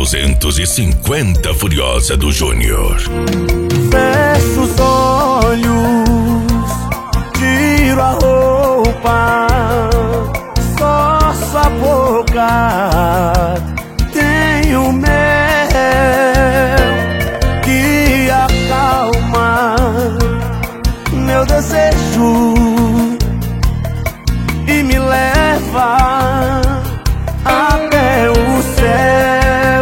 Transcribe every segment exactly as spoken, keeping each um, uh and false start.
duzentos e cinquenta Furiosa do Júnior. Fecho os olhos, tiro a roupa, só sua boca. Tenho mel que acalma meu desejo e me leva até o céu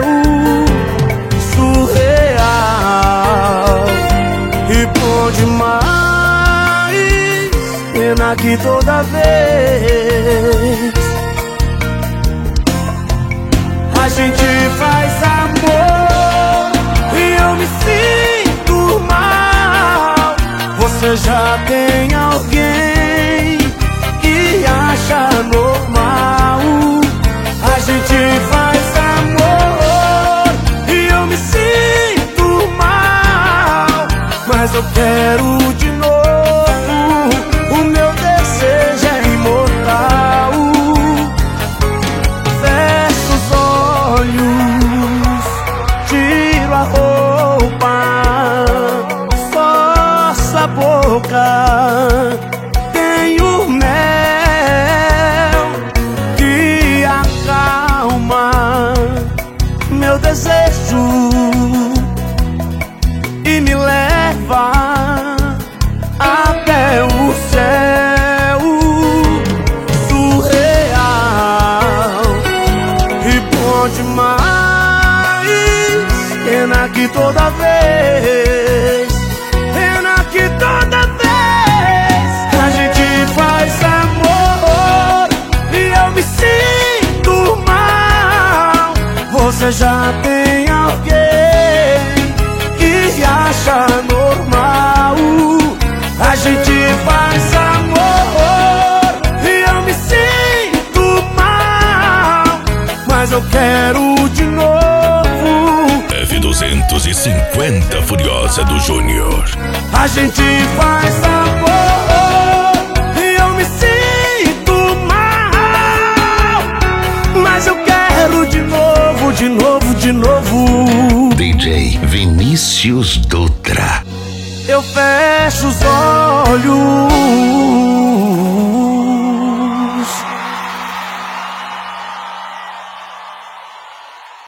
surreal. E bom demais, pena que toda vez a gente faz amor e eu me sinto mal. Você já tem alguém que acha normal. A gente faz amor e eu me sinto mal, mas eu quero de novo. O meu desejo é imortal. Fecho os olhos, tiro a roupa, só sua boca. Tenho mel que acalma meu desejo e me leva até o céu surreal. E bom demais, pena que toda vez, pena que toda vez a gente faz amor e eu me sinto mal. Você já tem alguém que acha normal. A gente faz amor e eu me sinto mal, mas eu quero de novo. F duzentos e cinquenta Furiosa do Júnior. A gente faz amor e eu me sinto mal, mas eu quero de novo, de novo, de novo. D J Vinícius Dutra. Eu fecho os olhos,